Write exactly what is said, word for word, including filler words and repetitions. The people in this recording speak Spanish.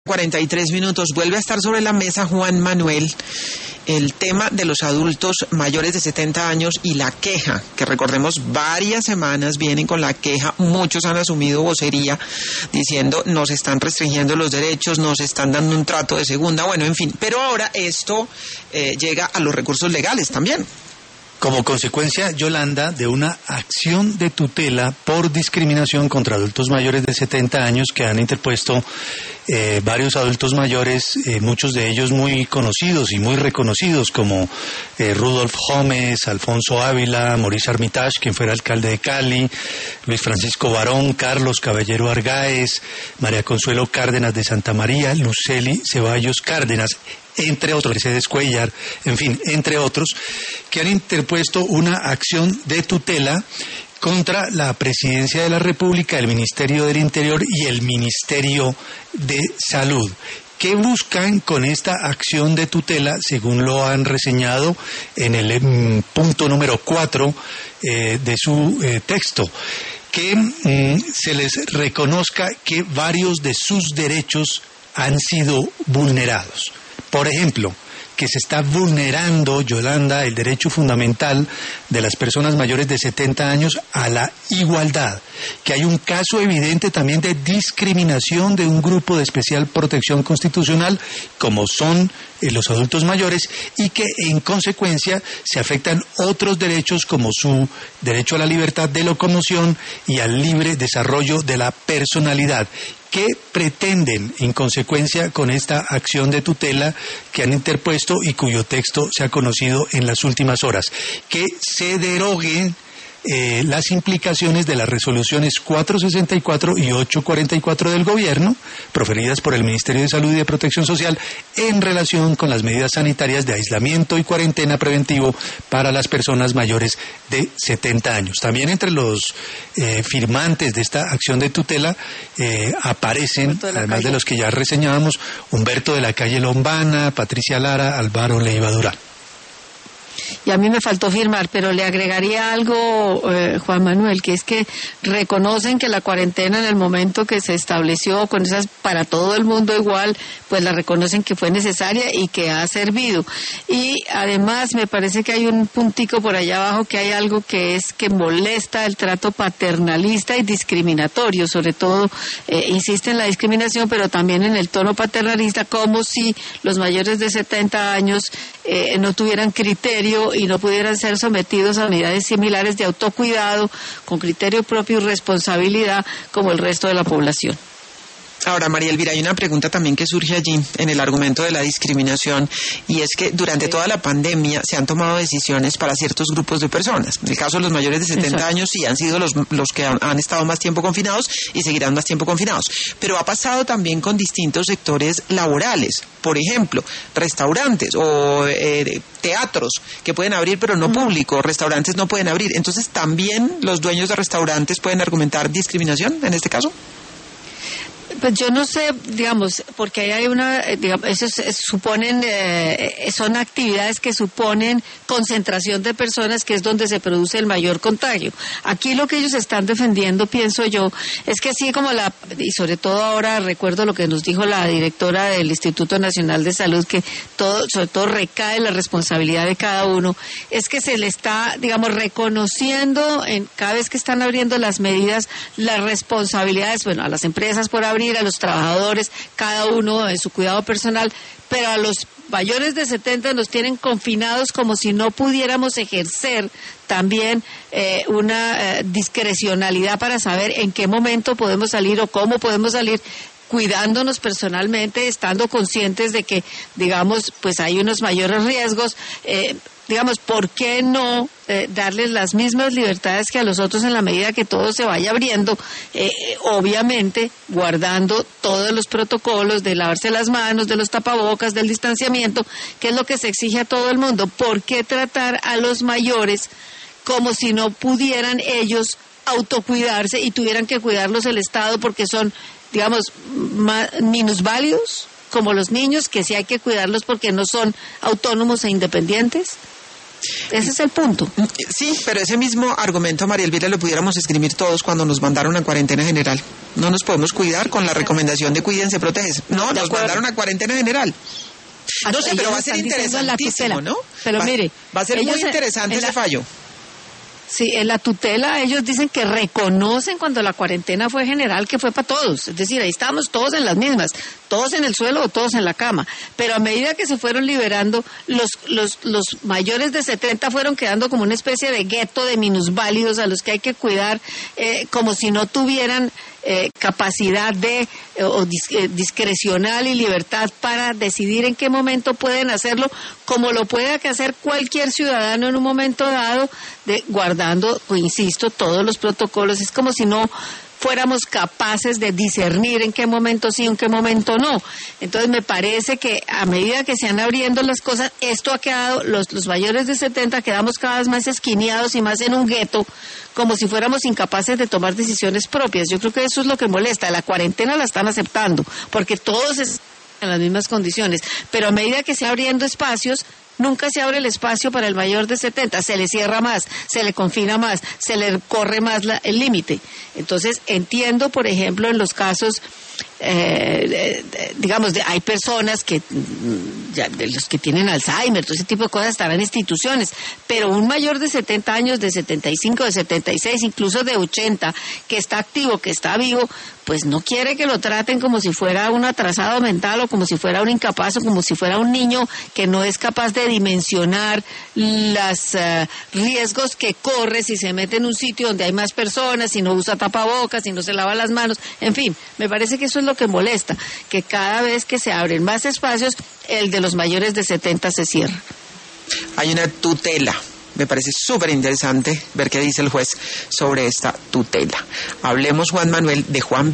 cuarenta y tres minutos. Vuelve a estar sobre la mesa, Juan Manuel, el tema de los adultos mayores de setenta años y la queja, que recordemos varias semanas vienen con la queja, muchos han asumido vocería diciendo nos están restringiendo los derechos, nos están dando un trato de segunda, bueno, en fin, pero ahora esto eh, llega a los recursos legales también. Como consecuencia, Yolanda, de una acción de tutela por discriminación contra adultos mayores de setenta años que han interpuesto eh, varios adultos mayores, eh, muchos de ellos muy conocidos y muy reconocidos, como eh, Rudolf Gómez, Alfonso Ávila, Maurice Armitage, quien fuera alcalde de Cali, Luis Francisco Barón, Carlos Caballero Argáez, María Consuelo Cárdenas de Santa María, Luceli Ceballos Cárdenas, entre otros, Mercedes Cuellar, en fin, entre otros, que han interpuesto una acción de tutela contra la Presidencia de la República, el Ministerio del Interior y el Ministerio de Salud. ¿Qué buscan con esta acción de tutela, según lo han reseñado en el eh, punto número cuatro eh, de su eh, texto? Que mm, se les reconozca que varios de sus derechos han sido vulnerados. Por ejemplo, que se está vulnerando, Yolanda, el derecho fundamental de las personas mayores de setenta años a la igualdad, que hay un caso evidente también de discriminación de un grupo de especial protección constitucional, como son eh, los adultos mayores, y que en consecuencia se afectan otros derechos como su derecho a la libertad de locomoción y al libre desarrollo de la personalidad. ¿Qué pretenden en consecuencia con esta acción de tutela que han interpuesto y cuyo texto se ha conocido en las últimas horas? Que se deroguen eh, las implicaciones de las resoluciones cuatrocientos sesenta y cuatro y ochocientos cuarenta y cuatro del gobierno, proferidas por el Ministerio de Salud y de Protección Social, en relación con las medidas sanitarias de aislamiento y cuarentena preventivo para las personas mayores de setenta años. También entre los eh, firmantes de esta acción de tutela eh, aparecen, de además calle. de los que ya reseñábamos, Humberto de la Calle Lombana, Patricia Lara, Álvaro Leiva Durán. Y a mí me faltó firmar, pero le agregaría algo, eh, Juan Manuel, que es que reconocen que la cuarentena en el momento que se estableció con esas para todo el mundo igual, pues la reconocen que fue necesaria y que ha servido. Y además me parece que hay un puntico por allá abajo que hay algo que es que molesta el trato paternalista y discriminatorio, sobre todo eh, insiste en la discriminación, pero también en el tono paternalista, como si los mayores de setenta años eh, no tuvieran criterio y no pudieran ser sometidos a unidades similares de autocuidado con criterio propio y responsabilidad como el resto de la población. Ahora, María Elvira, hay una pregunta también que surge allí en el argumento de la discriminación, y es que durante toda la pandemia se han tomado decisiones para ciertos grupos de personas. En el caso de los mayores de setenta Exacto. años sí han sido los, los que han, han estado más tiempo confinados y seguirán más tiempo confinados. Pero ha pasado también con distintos sectores laborales. Por ejemplo, restaurantes o eh, teatros que pueden abrir pero no público, restaurantes no pueden abrir. Entonces, ¿también los dueños de restaurantes pueden argumentar discriminación en este caso? Pues yo no sé, digamos, porque ahí hay una, digamos, eso es, suponen, eh, son actividades que suponen concentración de personas, que es donde se produce el mayor contagio. Aquí lo que ellos están defendiendo, pienso yo, es que así como la, y sobre todo ahora recuerdo lo que nos dijo la directora del Instituto Nacional de Salud, que todo, sobre todo recae la responsabilidad de cada uno, es que se le está, digamos, reconociendo en cada vez que están abriendo las medidas, las responsabilidades, bueno, a las empresas por abrir, a los trabajadores, cada uno en su cuidado personal, pero a los mayores de setenta nos tienen confinados como si no pudiéramos ejercer también eh, una eh, discrecionalidad para saber en qué momento podemos salir o cómo podemos salir, cuidándonos personalmente, estando conscientes de que, digamos, pues hay unos mayores riesgos. Eh, digamos, ¿por qué no eh, darles las mismas libertades que a los otros en la medida que todo se vaya abriendo? Eh, obviamente, guardando todos los protocolos de lavarse las manos, de los tapabocas, del distanciamiento, que es lo que se exige a todo el mundo. ¿Por qué tratar a los mayores como si no pudieran ellos autocuidarse y tuvieran que cuidarlos el Estado porque son, digamos, minusválidos, como los niños, que sí hay que cuidarlos porque no son autónomos e independientes? Ese es el punto. Sí, pero ese mismo argumento, María Elvira, lo pudiéramos escribir todos cuando nos mandaron a cuarentena general. No nos podemos cuidar con la recomendación de cuídense, protégese. No, nos mandaron a cuarentena general. No sé, pero va a ser interesantísimo, ¿no? Pero va, mire, va a ser muy interesante ese fallo. Sí, en la tutela ellos dicen que reconocen cuando la cuarentena fue general, que fue para todos. Es decir, ahí estábamos todos en las mismas, todos en el suelo o todos en la cama. Pero a medida que se fueron liberando, los los los mayores de setenta fueron quedando como una especie de gueto de minusválidos a los que hay que cuidar eh, como si no tuvieran eh, capacidad de eh, o dis, eh, discrecional y libertad para decidir en qué momento pueden hacerlo, como lo puede hacer cualquier ciudadano en un momento dado, de guardando, pues, insisto, todos los protocolos. Es como si no fuéramos capaces de discernir en qué momento sí, en qué momento no. Entonces me parece que a medida que se van abriendo las cosas, esto ha quedado, los, los mayores de setenta quedamos cada vez más esquineados y más en un gueto, como si fuéramos incapaces de tomar decisiones propias. Yo creo que eso es lo que molesta. La cuarentena la están aceptando, porque todos están en las mismas condiciones, pero a medida que se van abriendo espacios, nunca se abre el espacio para el mayor de setenta, se le cierra más, se le confina más, se le corre más la, el límite. Entonces, entiendo, por ejemplo, en los casos, eh, de, digamos, de, hay personas que, ya, de los que tienen Alzheimer, todo ese tipo de cosas estarán en instituciones, pero un mayor de setenta años, de setenta y cinco, de setenta y seis, incluso de ochenta, que está activo, que está vivo, pues no quiere que lo traten como si fuera un atrasado mental o como si fuera un incapaz o como si fuera un niño que no es capaz de dimensionar los uh, riesgos que corre si se mete en un sitio donde hay más personas, si no usa tapabocas, si no se lava las manos. En fin, me parece que eso es lo que molesta, que cada vez que se abren más espacios, el de los mayores de setenta se cierra. Hay una tutela. Me parece súper interesante ver qué dice el juez sobre esta tutela. Hablemos, Juan Manuel, de Juan